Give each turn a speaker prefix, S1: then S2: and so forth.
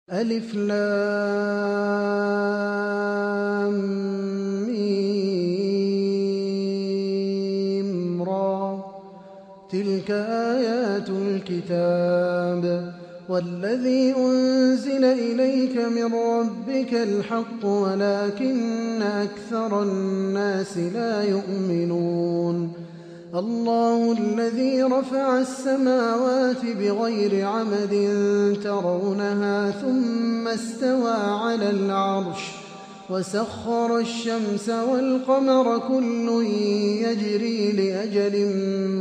S1: ألف لام ميم را تلك آيات الكتاب والذي أنزل إليك من ربك الحق ولكن أكثر الناس لا يؤمنون الله الذي رفع السماوات بغير عمد ترونها ثم استوى على العرش وسخر الشمس والقمر كل يجري لأجل